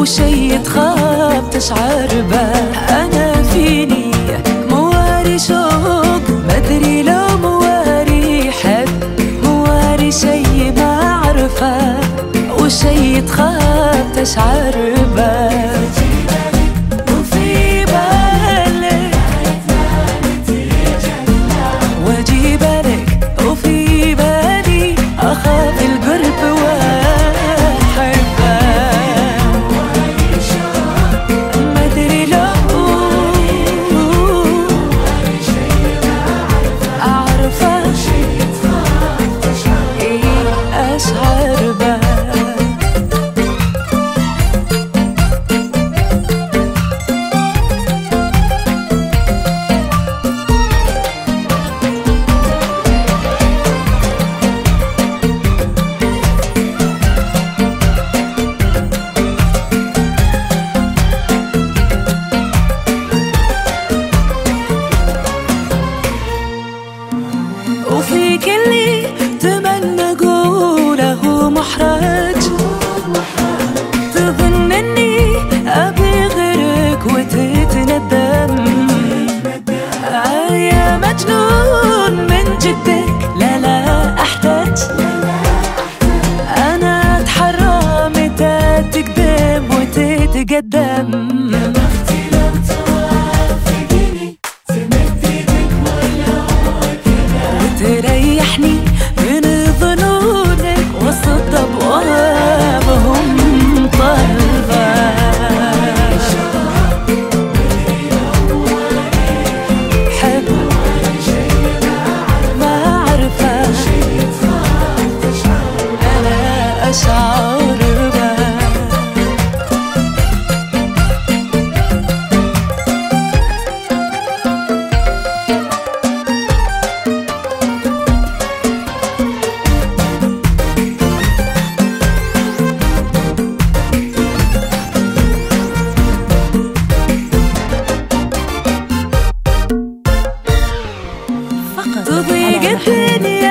وشي تخاف تشعر به. أنا فيني مواري شوق مدري لو مواري حب، مواري شي ما عرفه وشي تخاف تشعر به. وفي كل تمنى قوله محرج، تظن اني ابي غيرك وتتندم. يا مجنون من جدك لا لا احتاج، انا اتحرى متى تقدم وتتقدم. تريحني من ظنونك وسط أبوابهم طلبة. حب ما أعرفه أنا أشعر به. تضيق الدنيا